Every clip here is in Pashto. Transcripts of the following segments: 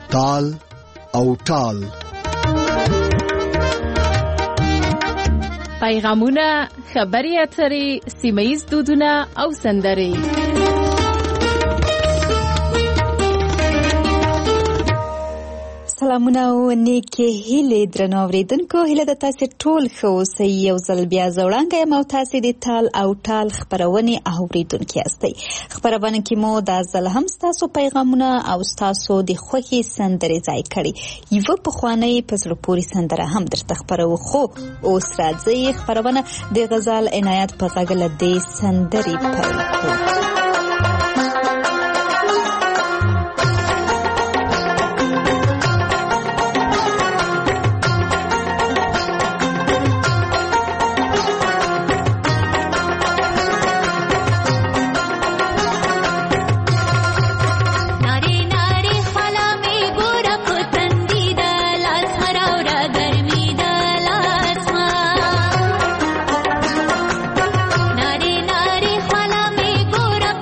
تال او ټال. پیغامونه، خبري اترې، سیمه‌ییز دودونه او سندرې. سلامونه او نیکې هیلې درنو اوریدونکو، هیله د تاسو ټول ښه اوسئ. یو ځل بیا زوړانګه یم او تاسو د تال او ټال خبرونې اوریدونکي یاستئ. خبرونه کې مو دا ځل هم تاسو پیغامونه او تاسو د خوښي سندرې ځای کړي. یو پخوانی په زړه پورې سندره هم درته خبرو، خو اوس راځي خبرونه د غزل عنایت په غږ له دې سندرې پیل کړو. नारे नारे ख्वाला में गोरा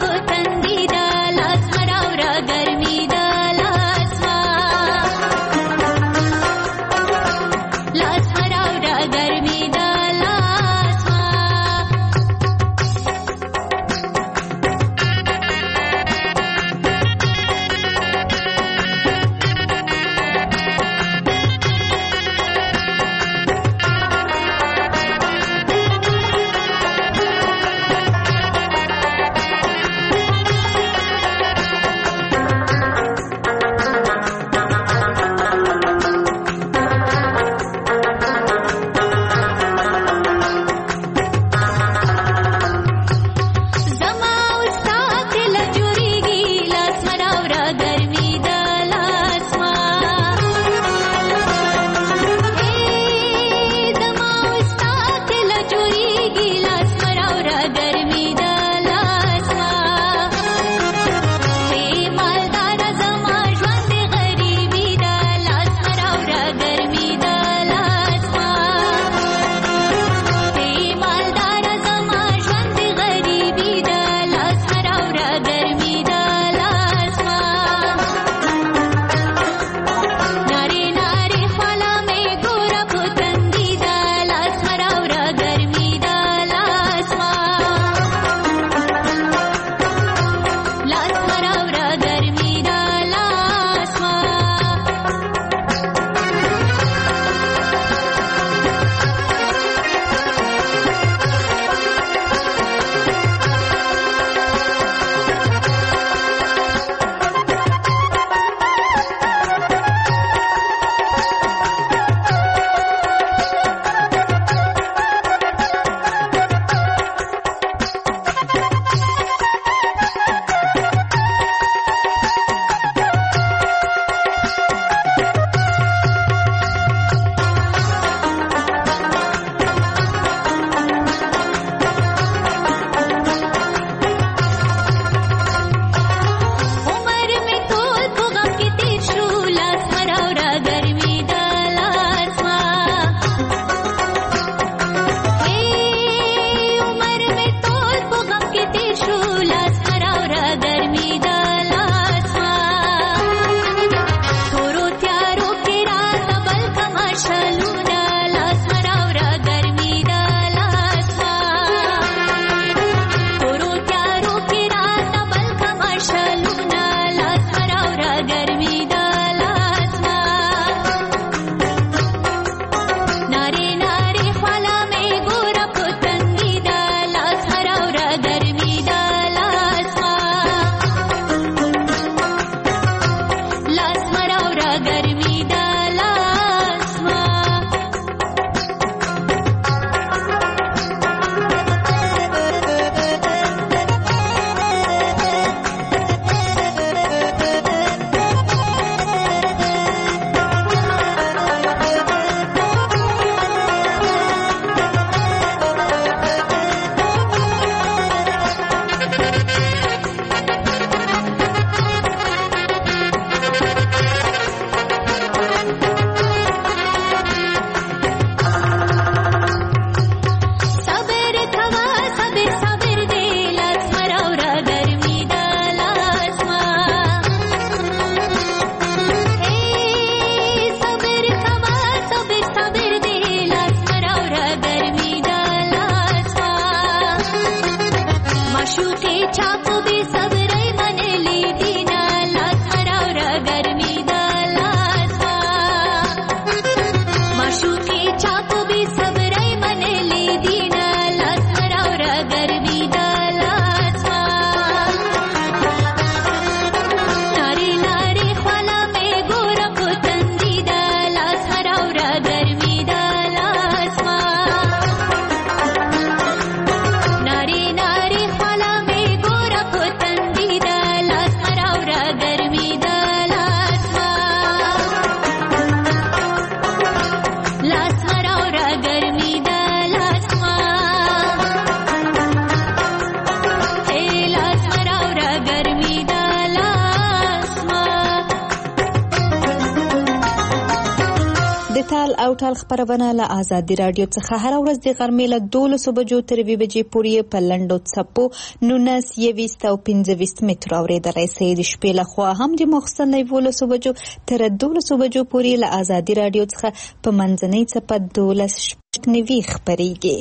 تال او ټال خبرونه له آزادي رادیو څخه هر ورځ د غرمې له 12 بجو تر 2 بجې پورې په لنډو څپو 19 او 15 متر اورېدلای شئ. د شپې له خوا هم د ماخستن له 12 بجو تر 12 بجو پورې له آزادي رادیو څخه په منځنۍ څپه 12 خبرېږي.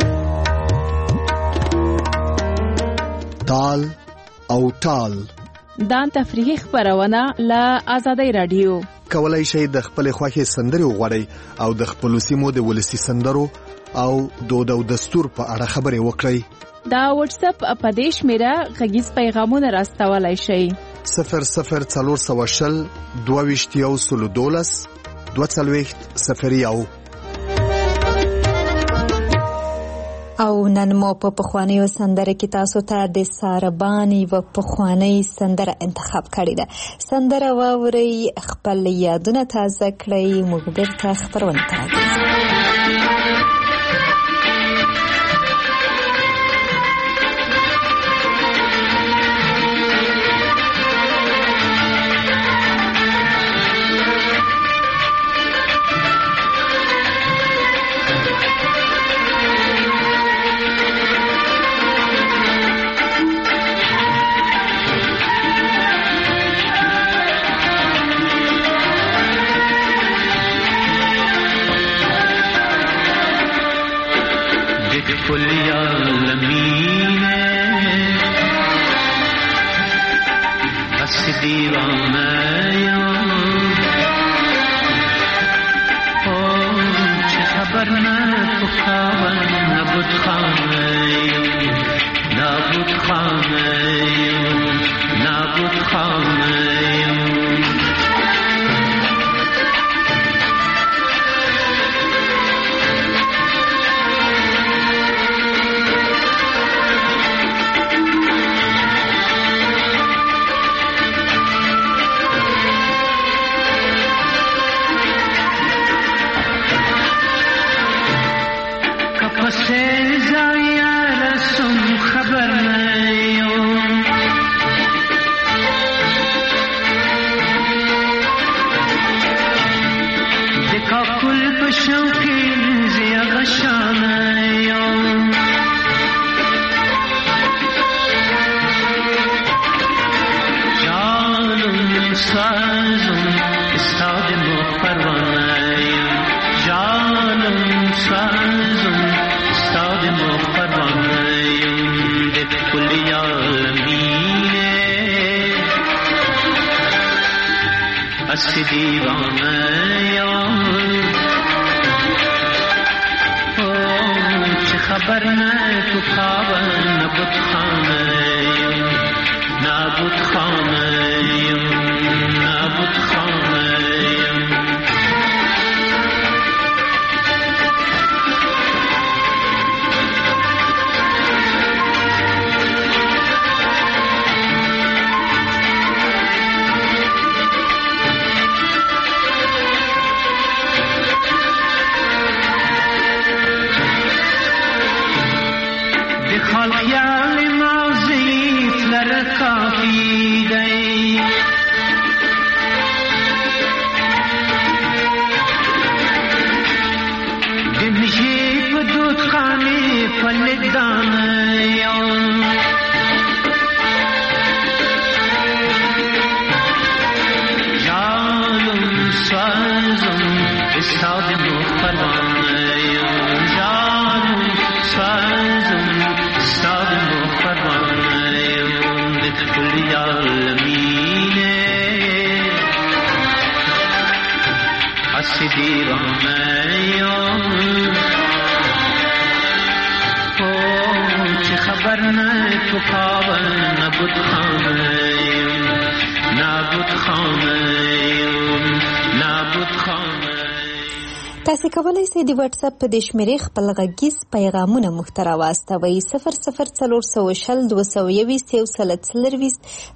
تال او ټال دا تفریحي خبرونه له آزادي رادیو. کولای شئ د خپل خوښې سندرې وغواړئ او د خپل سیمو د ولسی سندرو او دود او دستور په اړه خبرې وکړئ. دا واتس اپ په دې شمیره غږیز پیغامونه راستولای شئ. 00420 22 او نن مو په پخوانیو سندره کې تاسو ته د ساربانی و پخوانی سندره انتخاب کړی ده. سندره واورئ، خپل یادونه تازه کړئ، موږ بیرته خبرونه کوو. تاسو کولای شئ د واتس اپ په شمیرې خپل غږیز پیغامونه موږ ته راواستوئ. 00420 221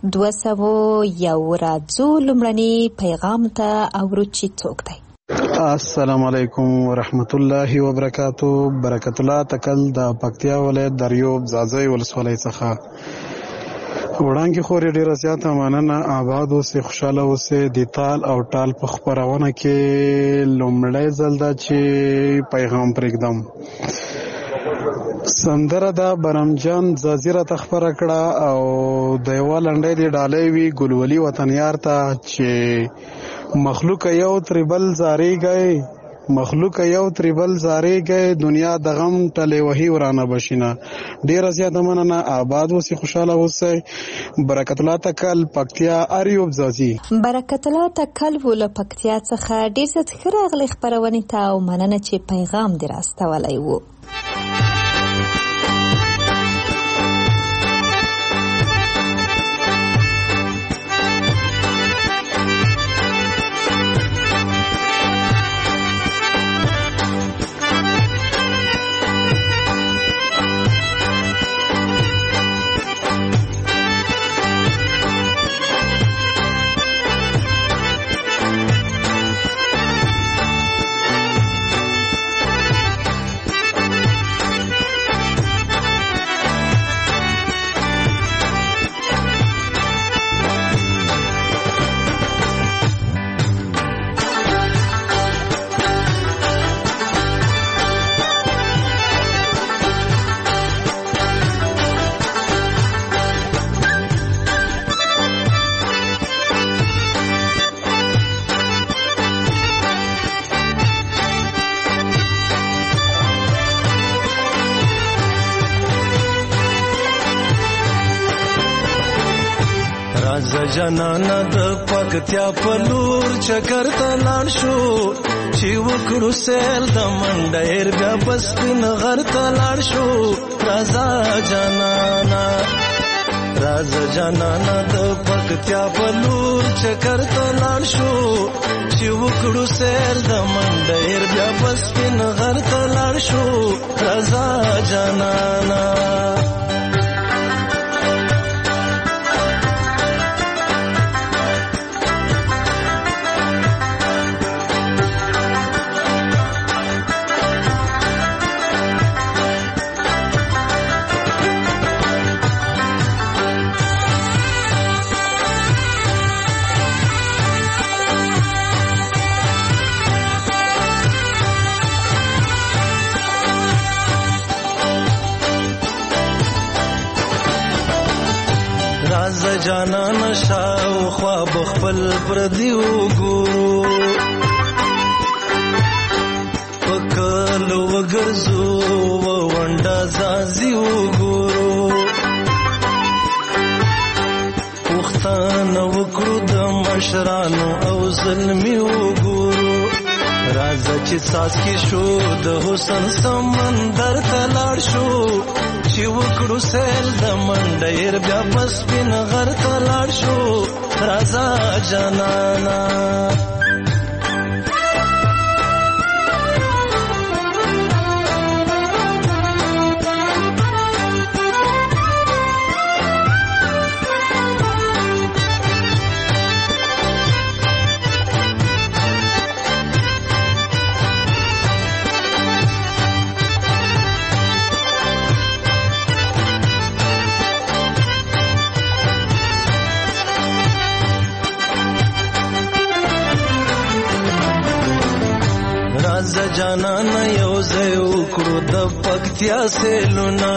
راځو لومړني پیغام ته اورو چې څوک دی. السلام علیکم ورحمت الله وبرکاتو. برکت الله تکل د پکتیا ولایت دریوب زازی ولسوالۍ څخه. وړانګې خورې ډیره زیاته مننه. آباد اوسې، خوشحاله اوسې. د تال او ټال په خپرونه کې لومړی ځل ده چې پیغام پرېږدم. سندره دا برمجان ځاځي راته خپره کړه او د یوه لنډۍ د ډالۍ وي ګلولي وطنیار ته چې مخلوق یو تریبل زاریږئ، مخلوق یو تریبل زاریږئ، دنیا د غم ټلې وهي ورانه بشینه. ډیره زیاته مننه. آباد اوسئ، خوشحاله اوسئ. برکت الله تکل، پکتیا، اریوب ځاځي. برکت الله تکل و له پکتیا څخه ډیر زیات ښه راغلی خپرونې ته او مننه چې پیغام دې راستولی و. جانانا د پکتیا په لور چکر ته لاړ شو چې وکړو سیل د منډیر بیا بس پین غر ته لاړ شو. رازا جانانا د پکتیا په لور چکر ته لاړ شو چې وکړو سیل د منډیر بیا بس پین غر ته لاړ شو. رازا جانانا جانا نشاو خواب خپل پردیو ګورو پکل وګرځو ونډا زازیو ګورو پښتانه وکړو د مشرانو او ظلمیو ګورو. راځه چې ساس کې شو د حسن سمندر ته لاړ شو چې وکړو سیل د منډیر بیا بس پین غر ته لاړ شو. رازا جانانا جانانا یو ځای وکړو د پکتیا سیلونه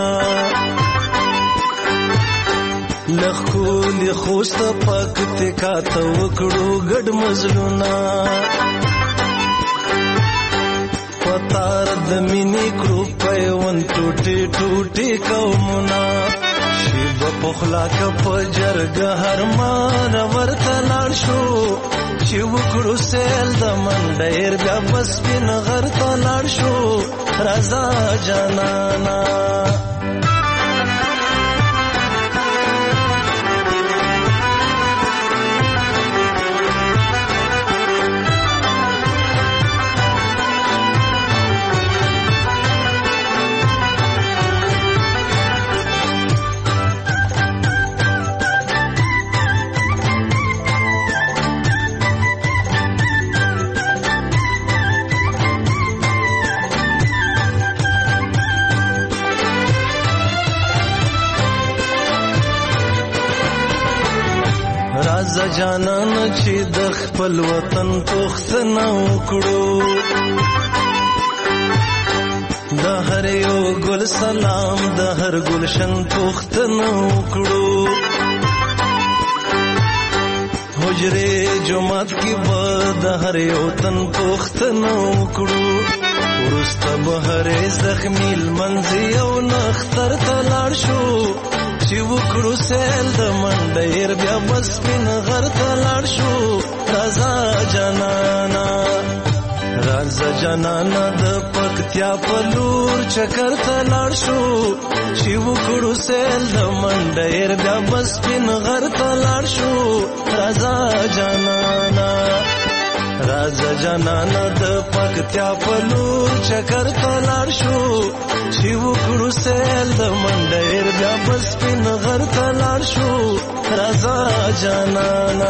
لخولی خوست پکتیا ته وکړو ګډ مزلونه پتار د مینې کړو پیوند ټوټي ټوټي قومونه شیب پخلا کپ جرګه هر مان ورته لاړ شو چې وکړو سیل د منډیر بیا بس پین غر ته لاړ شو. رازا جانانا راځه جانان چې د خپل وطن پوښتنه وکړو د هر یو ګل سلام د هر ګلشن پوښتنه وکړو حجرې جماعت کې به د هر یو تن پوښتنه وکړو وروسته به هرې زخمي لمنځي او نختر ته لاړ شو چې وکړو سیل د منډیر بیا به سپین غر ته لاړ شو راځه جانانا راځه جانانا د پکتیا په لور چکر ته لاړ شو چې وکړو سیل د منډیر بیا به سپین غر ته لاړ شو راځه جانانا راځه جانانا د پکتیا په لور چکر ته لاړ شو چې وکړو سیل د منډیر بیا به سپین غر ته لاړ شو راځه جانانا.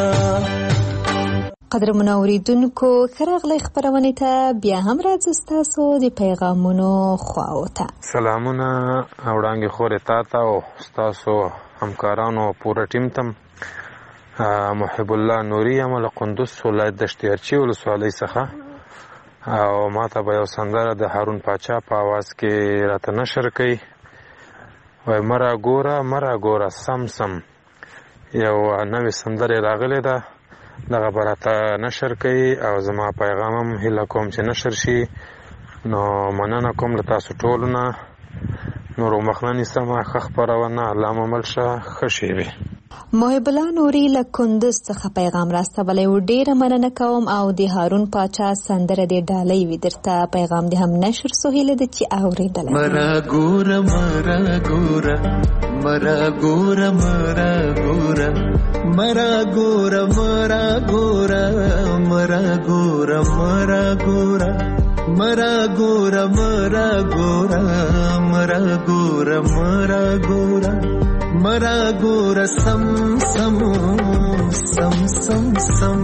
قدرمنو اوریدونکو ښه راغلی خپرونې ته بیا هم راځو ستاسو د پیغامونو خواو ته. سلامونه وړاندې خورې تا ته او ستاسو همکارانو پوره ټیم ته. محب الله نوري یم له قندوز ولایت د شتیارچي ولسوالۍ څخه او ما ته به یو سندره د هارون پاچا په اواز کې راته نشر کوي. وایي مرا ګوره سم سم یو نوې سندرې راغلې ده دغه به راته نشر کوي او زما پیغام هم هیله کوم چې نشر شي. نو مننه کوم له تاسو ټولو نه. نورو مخ نه نیسمه ښه خپرونه الله مو مل شه ښه شی وي. محب الله نوري له کندوز څخه پیغام راستولی و ډیره مننه کوم او د هارون پاچا سندره د ډالۍ وي درته پیغام د هم نشر سو هیله ده چې اورېدلی. مرا ګوره مرا ګوره مرا ګوره مرا ګوره مرا ګوره مرا ګوره مرا ګوره مرا ګوره مرا ګوره مرا ګوره مرا ګوره مرا ګوره مرا ګوره سم سم سم سم سم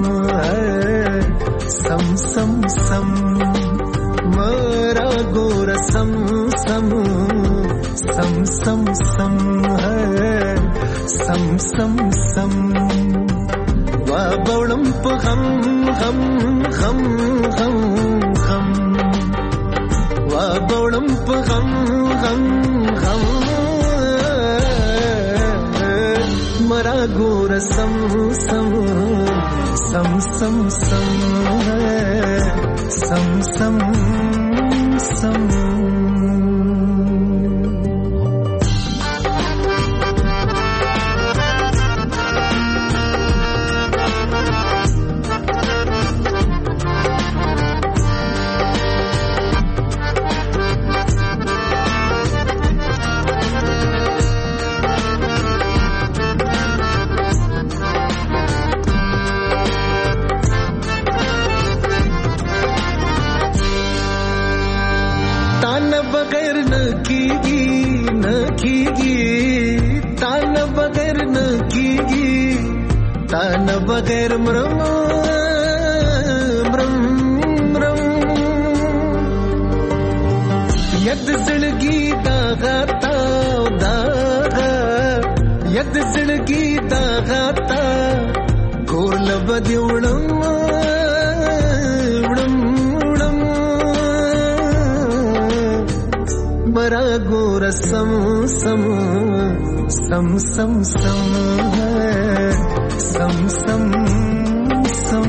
سم سم سم مرا ګوره سم سم سم سم سم سم سم سم وا بولم په غم غم غم غم غم وا بولم په غم غم غم مرا ګوره سم سم سم سم سم سم سم سم बगैर मरम मरम मरम यद जिंदगी दागता दागा यद जिंदगी दागता गोल बदी उड़म उड़म उड़म मरा गोर सम सम सम सम सम सम सम सम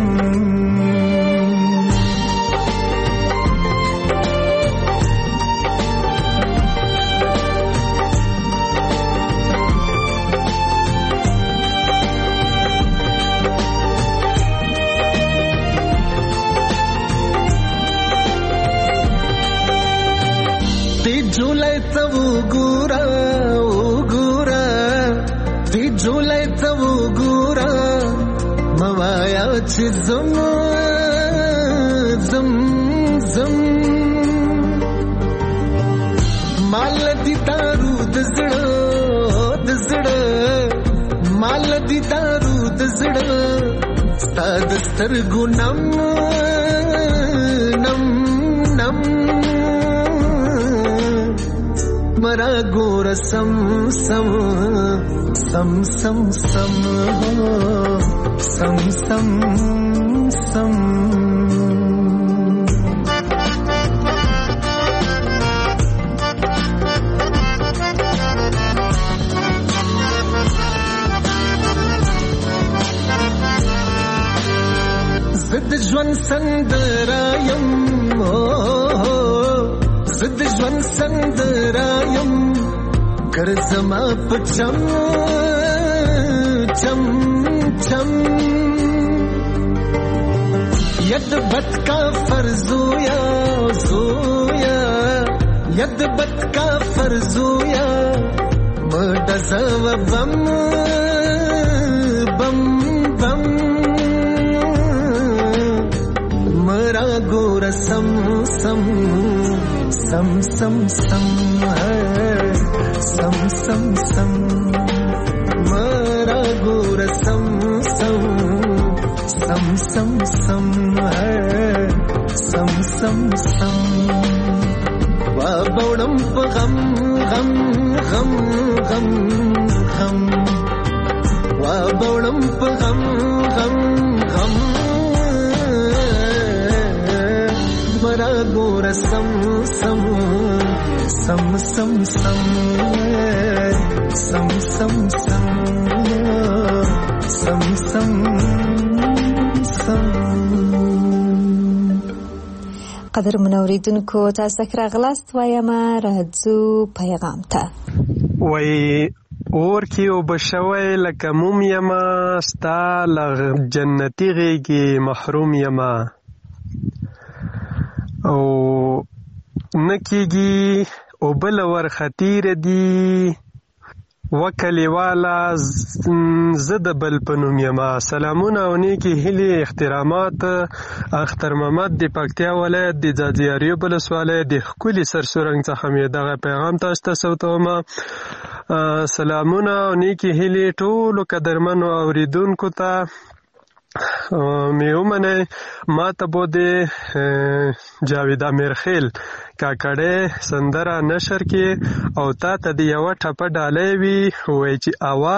ती झुलाय तव गुरा ओ गुरा ती झुलाय तव गुरा मवाया ची zam zam zam माल दी दारू दजड़ माल दी दारू दजड़ स्ताद स्तरगु नम नम नम मरा गोर सम सम सम सम सम سم سم زد ژوند سندرایم زد ژوند سندرایم ګرځما په چم چم چم ید بد کا فرزویا زویا ید بد کا فرزویا مدزو بم بم بم مرا گور سم سم سم سم سم سم سم سم مرا گور سم سم سم سم سم سم سم سم وا بوڑم غم غم غم غم غم وا بوڑم غم غم غم مرا گور سم سم سم سم سم سم سم سم سم سم سم قدر منوریدونکو تاسو راغلاست وایم راځو پیغام ته وای اور کې او بشوي لکه موم یما ستا لغ جنتی غيږي محروم یما او نکیږي او بل ور خطیر دی وکلی والا زد بل پنوم یما سلامونه او نیکی هلی احترامات اختر محمد دی پکتیا ولایت دی ځاځیاریو بلسواله دی خولي سرسورنګ څخه مې دغه پیغام تاسو ته سوتوم سلامونه او نیکی هلی ټول قدرمنو اوریدونکو ته میومنه ما ته بوده جاوید امیرخیل کاکړه سندره نشر کې او تا ته دی یو ټپه ډالې وی وای چې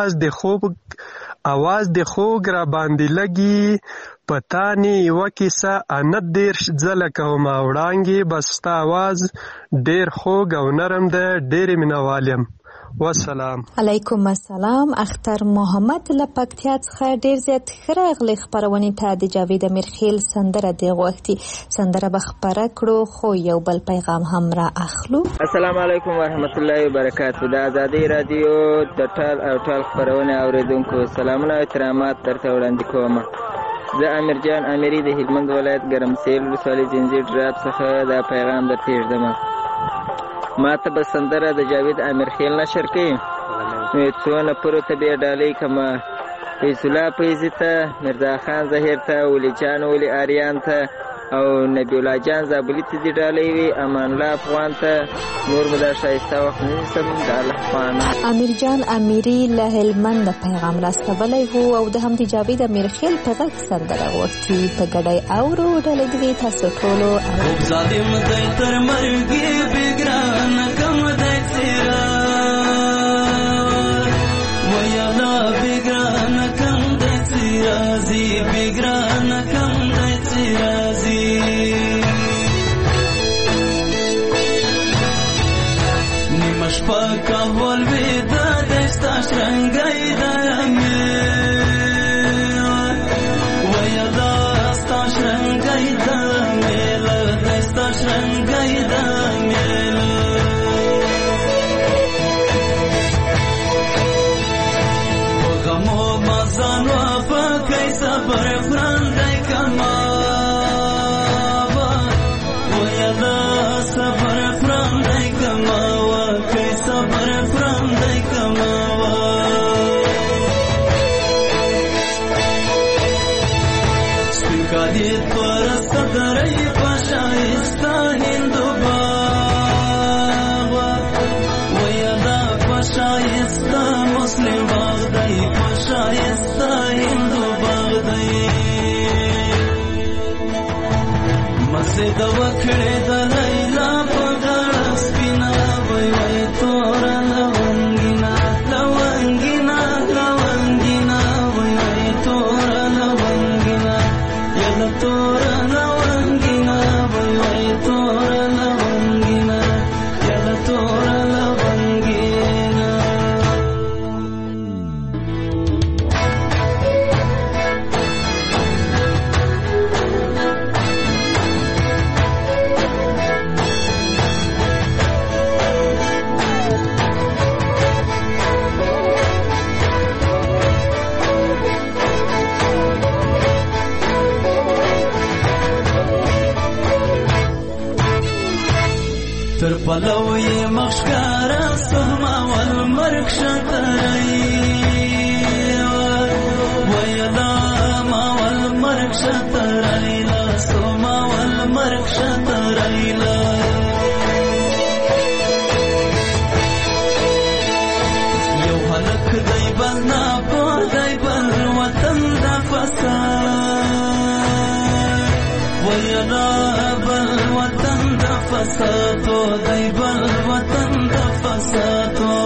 आवाज د خوګ را باندې لګي پتانی وکیسه اند دیر ځله کوم وړانګي بس تا आवाज ډیر خوګ او نرم ده ډیر مینوالم والسلام علیکم السلام اختر محمد لپکتیا څخه ډیر زیات خراغلی خبرونه ته د جاوید امیرخیل سندره دی غوښتي سندره بخبره کړو خو یو بل پیغام هم را اخلو السلام علیکم ورحمت الله وبرکاته د آزادی رادیو د ټال او ټال خبرونه اوریدونکو سلامونه او احترامات درته وړاندې کوم زه امیر جان امیری د هلمند ولایت ګرمسیر ولسوالۍ زنجیر ډراب څخه دا پیغام درته ږدم ما ته به سندره د جاوید امیرخیل نشر کوي څونه پرو ته بیا ډالۍ کما فیض الله فیضي ته مرزا خان ظهیر ته ولی جان ولی آریان ته او نبی الله جان زابلی ته دي ډالۍ وي امان الله افغان ته نور مو دا ښایسته وخت نیسم د الله افغان امیر جان امیری له هلمند پیغام راستولی وو او د هم د جاوید امیرخیل په غږ سندره غوښتي په ګډۍ اورو ډالۍ دوی تاسو ټولو ظالم دی تر مرګي بګران کم دی څیرا ویا لا بګران کم دی څیرا زی بګران کم دی څیرا زی نیمش پاکا ولوی دا دستا شرنګای درمه ویا دا ستا شرنګای درمه دستا شرنګای درمه غمو مازانو پکای صبر فرندای کما ویا دا صبر فرندای کما وکای صبر فرندای کما سپکادی پرست درای پشایستا هندو باغ ویا دا پشایستا مسلم باغ دی پشایستا هندو باغ دی مسجد وکړه د لیلا په غاړه سپینا وای وای تور لونګینا لونګینا لونګینا وای وای تور لونګینا تر پلو یې مخشکارا سهما والمرک شترئی ویلا ما والمرک شترئی لا سهما والمرک شترئی لا یو هلک دی بل ناپو دی بل وطن دا فساد ویلا بل وطن دا فسادو دی بل وطن دا فسادو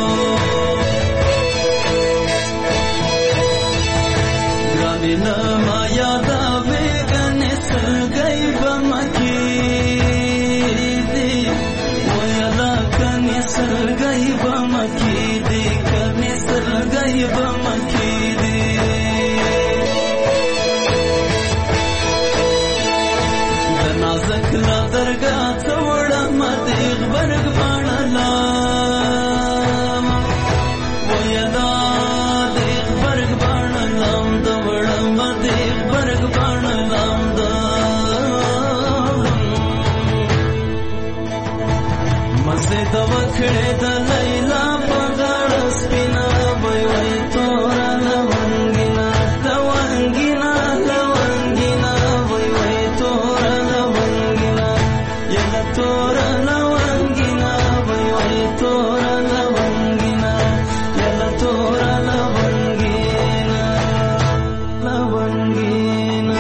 گرانی نما یادا بیگنی سلگئی بمکی دی ویلا کنی سلگئی بمکی دی کنی سلگئی بمکی دی دنازک لا درگاہ توڑا مدیغ برگ بانلام ویدا دیغ برگ بانلام دوڑا مدیغ برگ بانلام مسجد وکھڑے دا لیلا پغاڑ سپینا وی وی تورا لونگینا لونگینا لونگینا وی وی تورا لونگینا یلا تورا لونگینا وی وی تورا لونگینا یلا تورا لونگینا لونگینا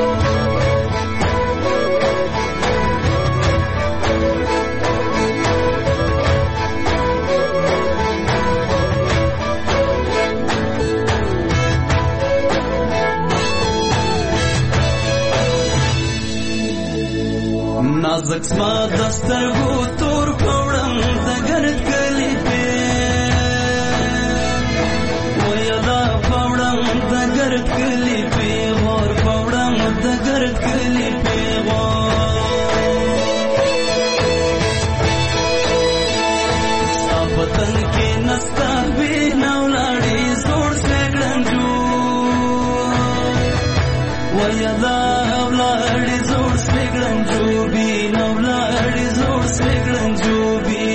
نازک سما دسترگو تور پوڑم دگرد کلی پی ویلا پوڑم دگرد کلی پی غور پوڑم دگرد کلی پی غور سابتن کی نستا بی نولاڑی زور سیگڑن جو ویلا اولاڑی زور سیگڑن جو بی نولاڑی زور سیگڑن جو بی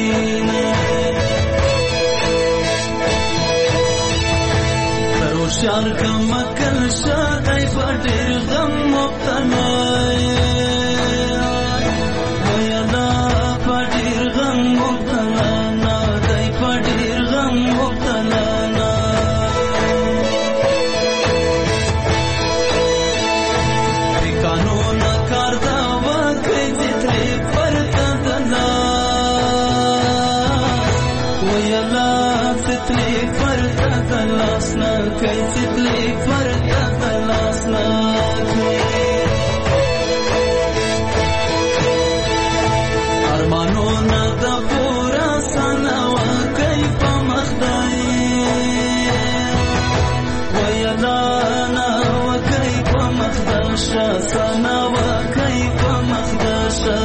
تروشار کا مکل شادی پٹیر غم مبتلا ویلا پٹیر غم مبتلا نا دی پٹیر غم مبتلا نا قانون کاردا وکړي ستري پرتا دلا ویلا ستري پرتا دلاسنا کوي ستري پرتا دلاسنا ارمانو نه د پورا سنا وکړي په مخدای ویلا نه وکړي په مخداشا سنا وکړي په مخداشا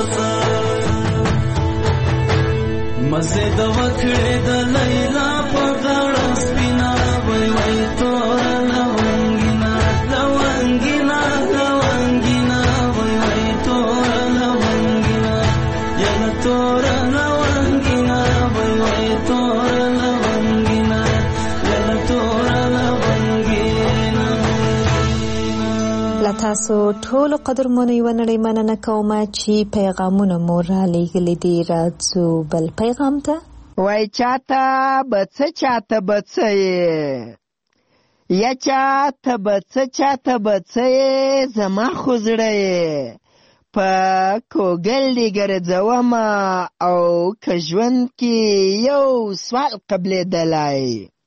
مزه د وکړې د لیلا په غاړه سپینا وای وای تورا لونګینا لونګینا لونګینا وای وای تورا لونګینا یلا تورا لونګینا وای وای تورا لونګینا یلا تورا لونګینا تاسو ټول قدرمنو یو نړۍ مننه کوم چې پیغامونه مو را لېږلي دي. راځو بل پیغام ته. وای چاته بڅه چاته بڅه یا چاته بڅه زما خو زړه په کوګل دی ګرځوم او که ژوند کې یو سوال قبلېدلی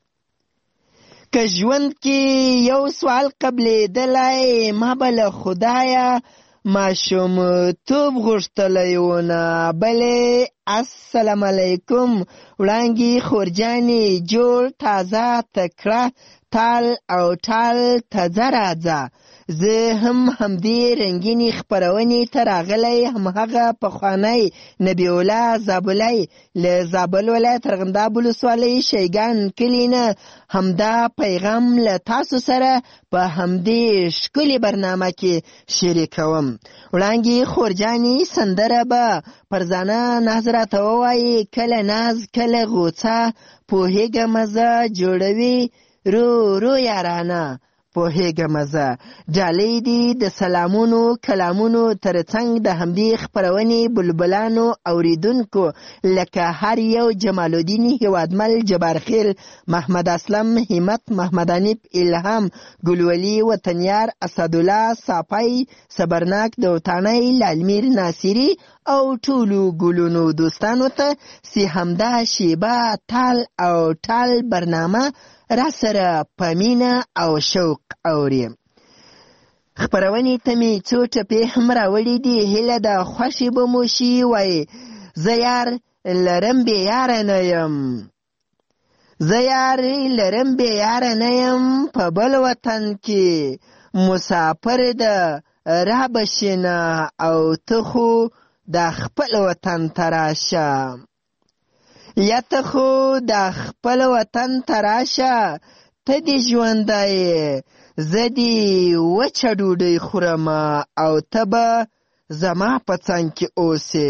ما به له خدایه ماشومتوب غوښتلی ونه. بلې السلام علیکم وړانګې خورجانې جوړ تازه تکړه تال او ټال تازه راځه. زه هم همدې رنګینې خپرونې ته راغلی همهغه پخوانی نبی الله زابلی له زابل ولایت ارغنداب ولسوالۍ شیګان کلي نه همدا پیغام له تاسو سره په همدې ښکلې برنامه کې شریکوم. وړانګې خورجانې سندره به فرزانه ناز راته ووایي کله ناز کله غوڅه پوهېږمه زه جوړوي رو یارانه پوهېږمه زه. ډالۍ دي د سلامونو کلامونو ترڅنګ د همدې خپرونې بلبلانو اوریدونکو لکه هر یو جمال الدین هیوادمل جبارخیل محمد اسلم همت محمد حنیف الهام ګلولي وطنیار اسدالله صافی صبرناک دوتانی لالمیر ناصري او ټولو ګلونو دوستانو ته چې همدا شیبه تال او ټال برنامه را سره په مینه او شوق اوري. خپرونې ته مې څو ټپې هم راوړي دي. هیله ده خوښې به مو شي. وایي زه یار لرم بې یاره نه یم، زه یار لرم بې یاره نه یم، په بل وطن کې مسافر ده را بشینه او ته خو د خپل وطن ته راشه. یا ته خو د خپل وطن ته راشه، ته دې ژوندی زه دې وچه ډوډۍ خورم او ته به زما په څنګ کې اوسې،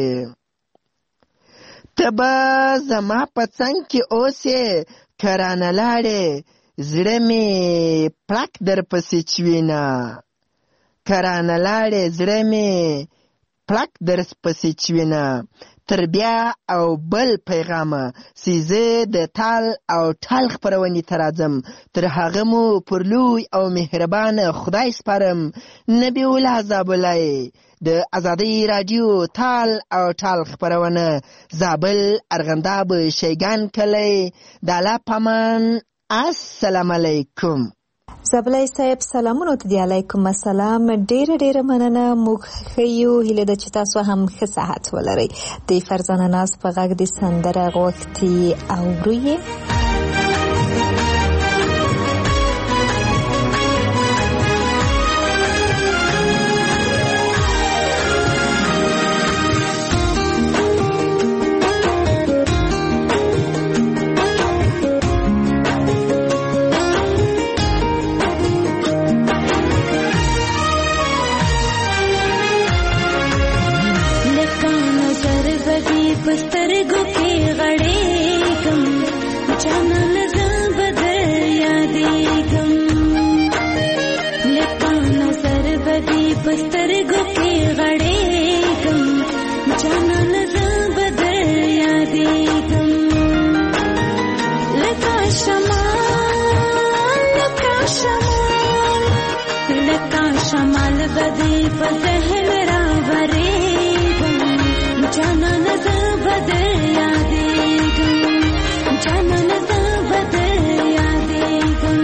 ته به زما په څنګ کې اوسې. که رانه لاړې زړه مې پړک در پسې چوینه، که رانه لاړې زړه مې پړک در پسې چوینه. تر بیا او بل پیغامه چې زه د تال او ټال خپرونې ته راځم، تر هغه مو پر لوی او مهربان خدای سپارم. نبی الله زابلای د ازادۍ راډیو تال او ټال خپرونه، زابل ارغنداب شیګان کلی دالا پامان. السلام علیکم. زابلای صاحب سلامونو ته دی. علیکم السلام. ډیره مننه. موږ ښیو هیله ده چې تاسو هم ښه صحت ولرئ. د فرزانه ناز په غږ د سندره غوښتي اورئ. سترګو کې غړېږم جانان زه به در یادېږم، لکه نظر به دې په سترګو کې غړېږم جانان زه به در یادېږم. لکه شمال لکه شمال لکه شمال به دې په ذهن راورېږم جانان زه به در یادېږم، جانان زه به در یادېږم.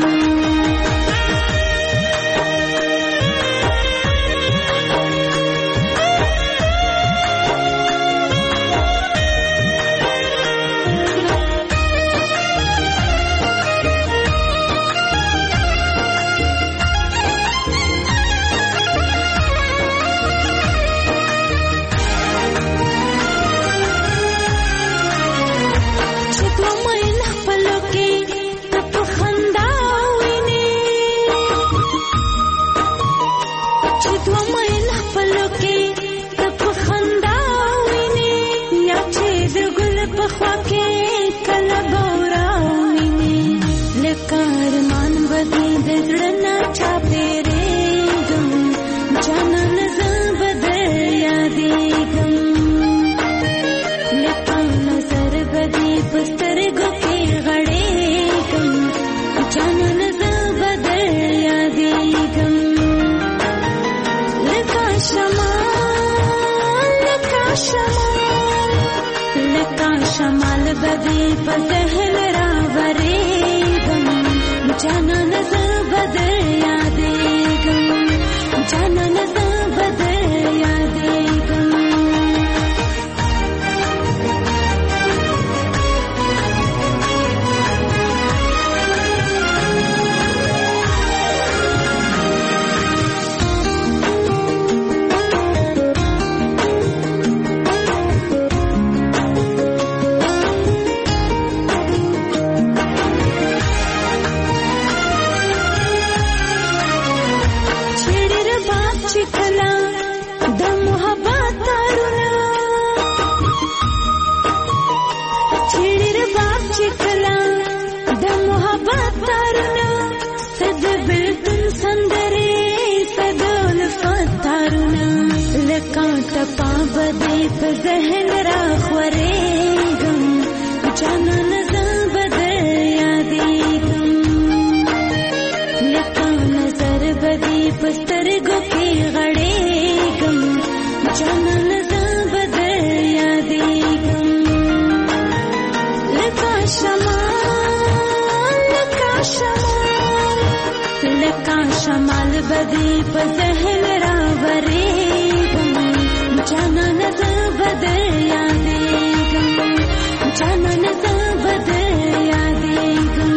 شمال بدی په ذهن راورېږم جانان زه به در یادېږم، جانان زه به در یادېږم. په ذهن راخورېږم جانانه زه به در یادېږم لکه نظر به دې په سترګو کې غړېږم جانانه زه به در یادېږم لکه شمال به دې په ذهن راورېږم جانانه زه به در یادېږم جانانه زه به در یادېږم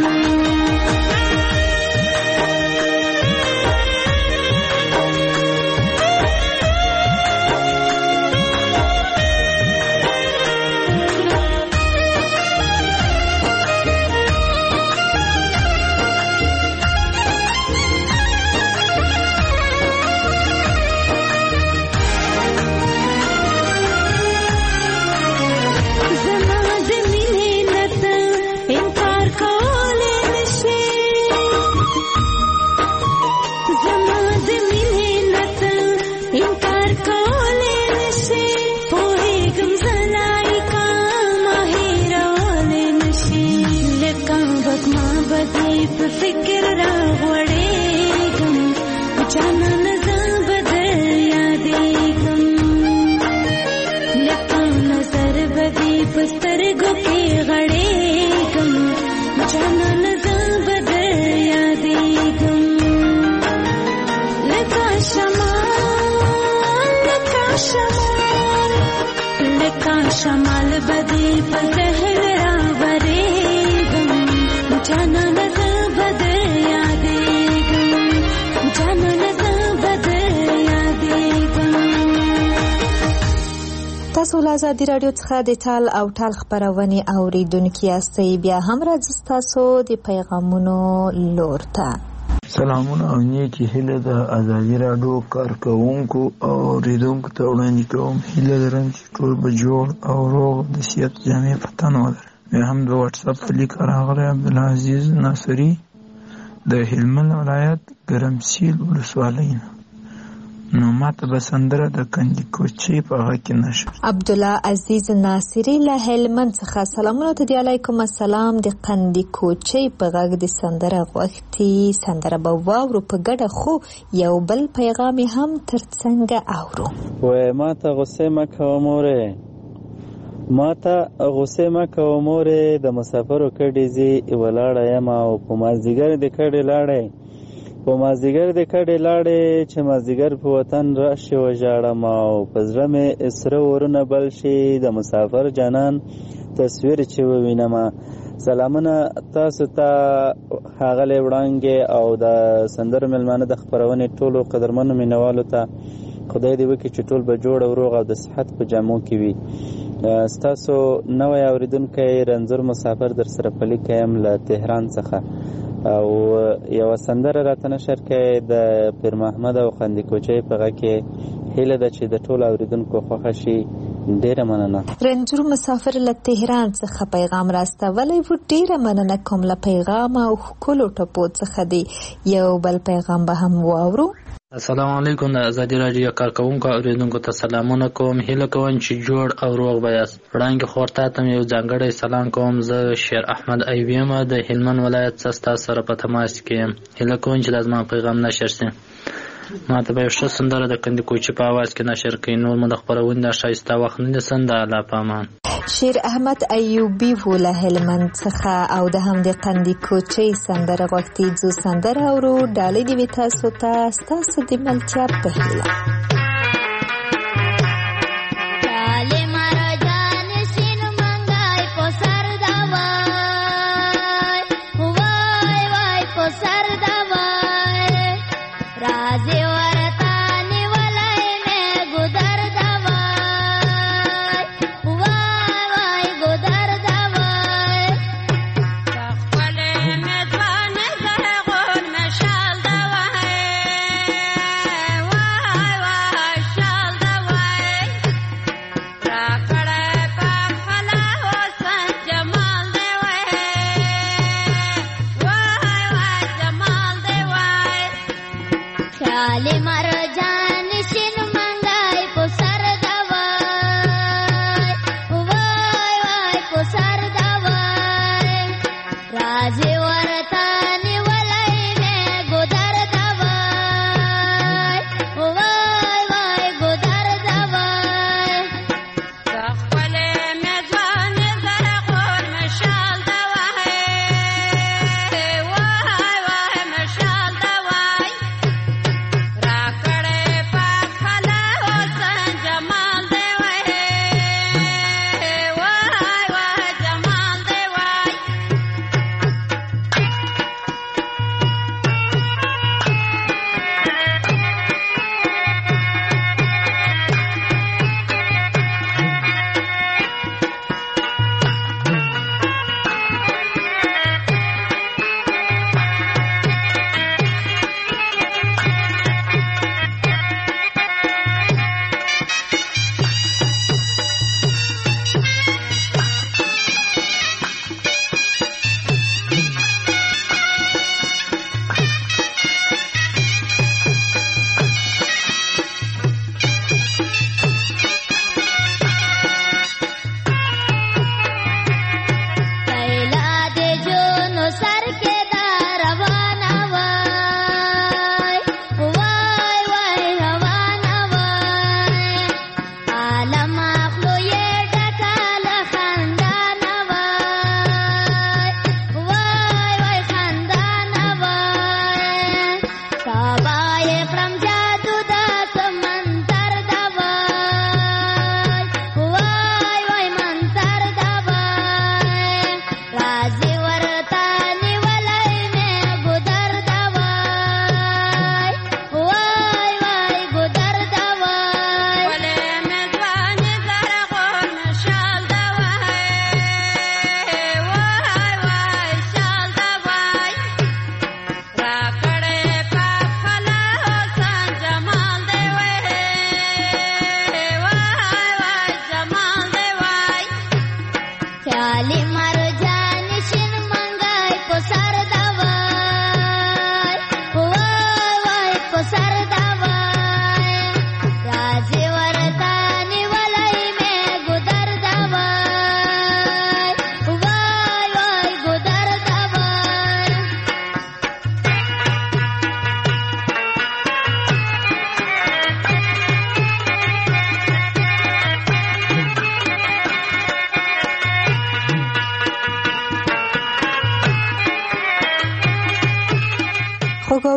شمال بدی په ذهن راورېږم جانانه زه به در یادېږم جانانه زه به در یادېږم. تاسو له ازادي راډیو څخه د ټال او ټال خپرونې اورېدونکي یاستئ. بیا هم راځو ستاسو د پیغامونو لور ته. سلامونه او نیکی هیله د ازادي راډیو کارکوونکو او اوریدونکو ته وړاندې کوم. هیله لرم چې ټول به جوړ او روغ د صحت جامې په تن ولري. بیا هم د واتساپ په لیک راغلی عبدالعزیز ناصري د هلمند ولایت ګرمسیل ولسوالۍ نه. نو ماته به سندره د کندي کوچۍ په هغه کې نشر. عبدالله عزیز ناصري له هلمند څخه سلامونه ته دی. علیکم السلام. د کندي کوچۍ په غږ د سندره غوښتي سندره به واورو په ګډه، خو یو بل پیغام هم ترڅنګه اورو. وای ماته غصه مه کوه مورې، ماته غصه مه کوه مورې، د مسافرو کډې زی ولاړه یم او په مازدیګر د کډې لاړې، په مازدیګر د کډې لاړې چې مازدیګر په وطن راشي وژاړم او په زړه مې سره ورونه بل شي د مسافر جانان تصویر چې ووینم. سلامونه تاسو ته ښاغلی وړانګې او د سندرو مېلمانه د خپرونې ټولو قدرمنو مینوالو ته خدای دې وکړي چې ټول به جوړ او روغ او د صحت په جامو کې وي. ستاسو نوی اورېدونکی رنځور مسافر در سره پلی یم له تهران څخه او یو سندره راته نشر کړې د پیر محمد او کندي کوچۍ په غږ کې. هیله ده چې د ټولو اورېدونکو خوښه شي. ډېره مننه. رنځور مسافر له تهران څخه پیغام راستولی و. ډېره مننه کوم له پیغام او ښکلو ټپو څخه دی. یو بل پیغام به هم واورو. السلام علیکم. د ازادي راډیو کارکوونکو اوریدونکو ته سلامونه کوم. هیله کوم چې جوړ او روغ به یاست. وړاندې خور ته هم یو ځانګړی سلام کوم. زه شیر احمد ایوب یم د هلمند ولایت څخه ستاسو سره په تماس کې یم. هیله کوم چې زما پیغام نشر شي. ما ته به یو ښه سندره د کندي کوچۍ په اواز کې نشر کړئ. نور مو د خپرونې د ښایسته وخت نه نیسم. د الله په امان. شیر احمد ایوبی و له هلمند څخه او د هم د کندي کوچۍ سندره غوښتي. ځو سندره اورو. ډالۍ دې وي تاسو ته ستاسو د ملتیا په هیله. خیال مرجان شین منګای په سر دا وای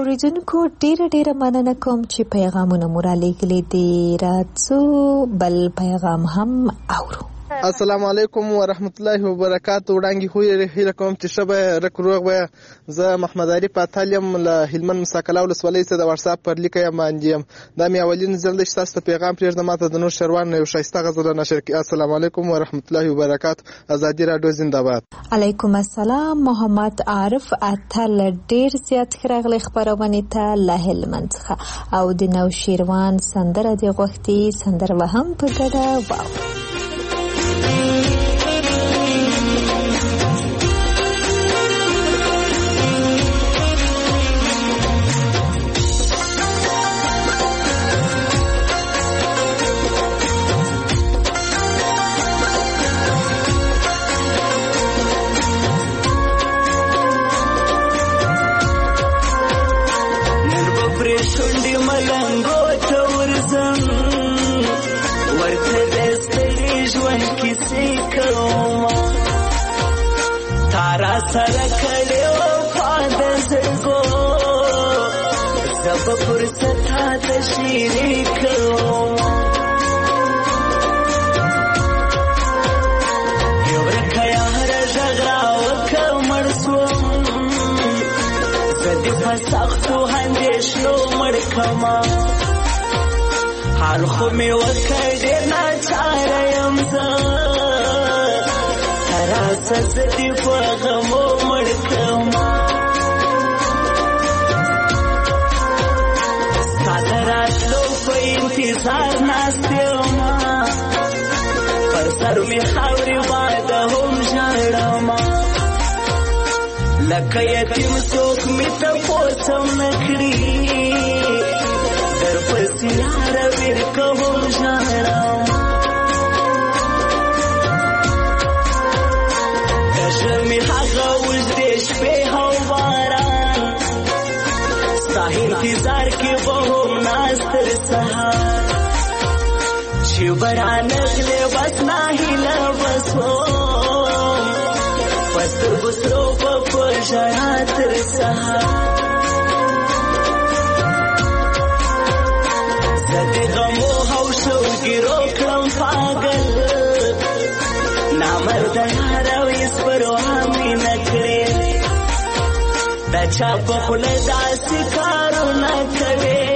اوریدونکو ډیره مننه کوم چې پیغامونه مو را لیږلي دي. راځو بل پیغام هم اورو. السلام علیکم ورحمت الله وبرکاتو. وړاندې خو یې هیله کوم چې شبه رک روغ وي. زه محمد علي پاتال یم له هلمند مساکلا ولسوالۍ څخه د واتساپ پر لیک یم باندې یم. دا مې اولین ځل دی چې تاسو ته پیغام پرېږدم. ماته د نور شروان یو ښایسته غزل نشر کړي. السلام علیکم ورحمت الله وبرکاتو. ازادي راډیو زنده باد. علیکم السلام. محمد عارف اتل ډیر زیات راغلی خبرونه ته له هلمند څخه او د نو شیروان سندره دی غوښتي. سندره به هم په ګډه واو. سره کړي وفا د زړګو زب فرصت ته شریک یو رکیا هر جګړه وکمر سو زدي فسختو هندېشلو مړکما حال خو می وکړې نه چاره يم زه سزدي فغمو مړکما ستادرات لو په انتظار ناستېما پر سر می خاورې باد هم ژړما لکه یتیم څوک می ته پوسم نکړي در پسې یار ویر کوم ژړما شمی هغه وځدې شپې هو باران ستا انتظار کې به هم ناستر سهار چې برانغلې بس ناهیله بسو پستر بسرو په ژړا تر سهار زه د غمو او شوګیرو کړم پاگل نامرده یاره پرو همی نکړې دا چا په خوله داسې کارونه کوي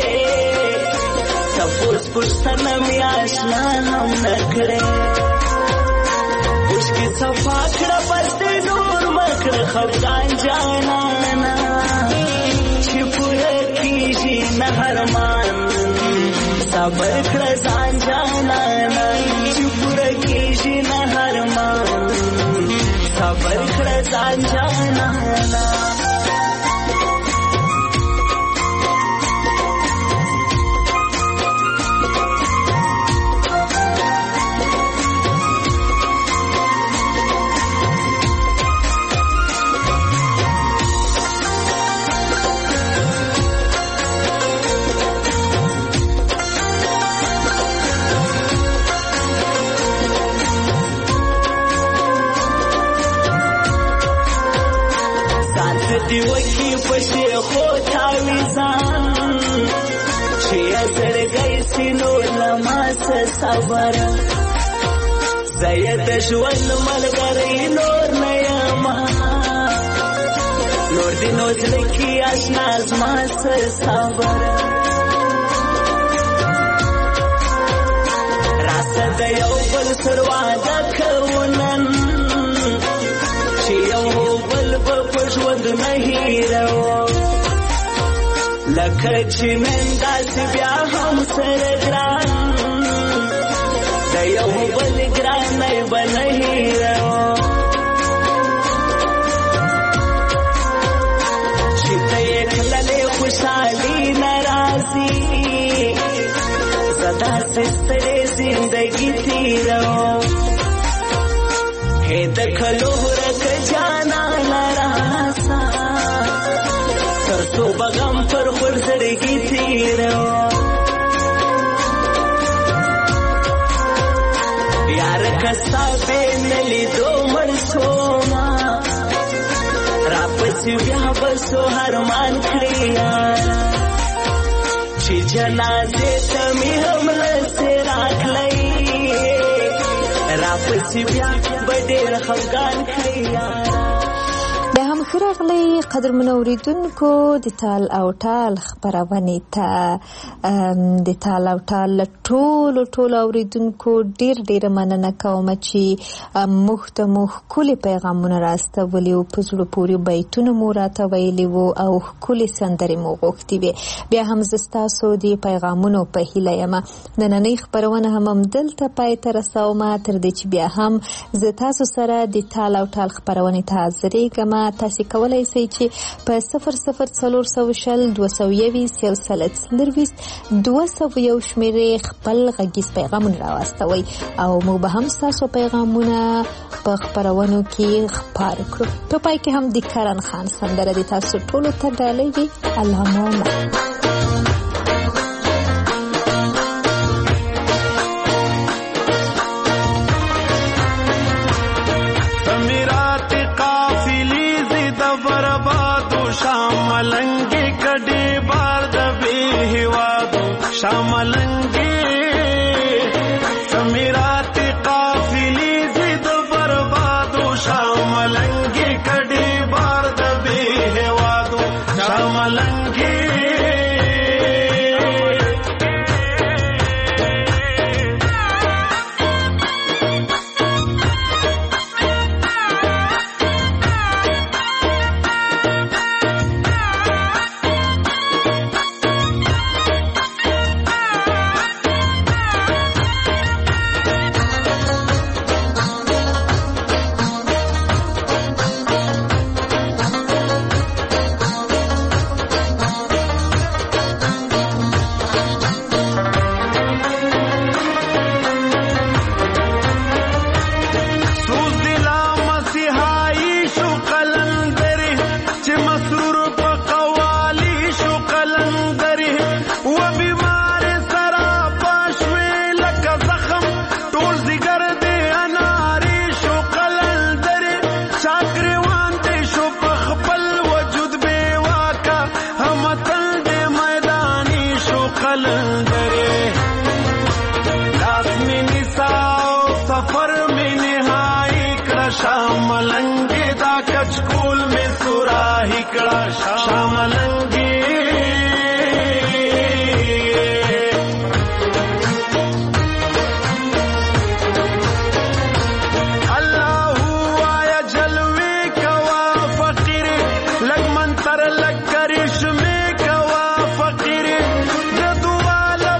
تپوس پوښتنه مې اشنا هم نکړې اوښکې صفا کړه بس دې نور مه کړه خفګان جانانه چې پوره کېږي نه ارمان صبر کړه ځان جانانه چې پوره کېږي نه ارمان صبر کړه ځان جانانه دیوکی پشی خود تاویزان چی ازرگی سینور لماس صبر زید جوان ملگری نور نیاما نور دی نوزلکی اشناز ماس صبر راسته دیو بل سرواده کونن چی یو بل ژوند نه هیرو لکه چې نن داسې بیا هم سره ګران د یو بل ګرانۍ به نه هیرو چې ته یې تللې خوشحالي نه راځي زه داسې ستړې زندګي تېرو هې د کلو ورک جانانه راسه ترڅو به غم پر خور زړګي تېرو یاره که ستا بې نه لیدو مړ شومه راپسې بیا به سو هرمان کړی یارا چې جنازې ته مې هم لسې راغلی راپسې بیا به ډېر خفګان کړی یارا. بیا هم ښه راغلی قدرمنو اورېدونکو د تال او ټال خپرونې ته. د تال او ټال له ټولو اورېدونکو ډېره مننه کوم چې موږ ته مو ښکلي پیغامونه راستولي وو، په زړه پورې بیتونه مو راته ویلي وو او ښکلې سندرې مو غوښتي وې. بیا هم زه ستاسو د پیغامونو په هیله یم. نننۍ خپرونه هم همدلته پای ته رسومه، تر دې چې بیا هم زه تاسو سره د تال او ټال خپرونې ته حاضرېږم. تاسې کولی شئ چې په 00402021 شمیرې خپل غږیز پیغامونه راواستوئ او موږ به هم ستاسو پیغامونه په خپرونو کې خپاره کړو. په پای کې هم د کرن خان سندره د تاسو ټولو ته ډالۍ وي. الله مو شاملنگی کډی بار د بی هوادو شاملنگی سمیرات قافلی زید بربادو شاملنگی کډی بار د بی هوادو شاملنگی شاملنگی دا کچکول میں سوراہی کڑا شاملنگی اللہ آیا جلوے کوا فقیر لگ منتر لگ کرش میں کوا فقیر جدوالا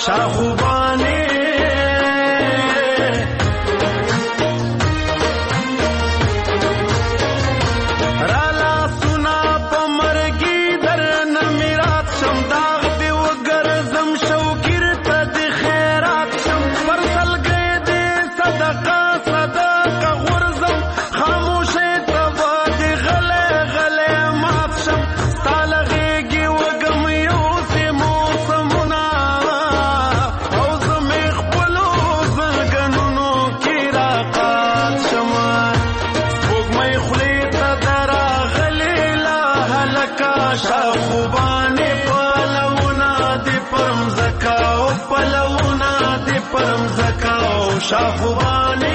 شاخوبانه شاخوبانه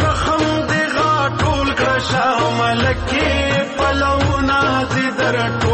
شامل کې پلونا دې در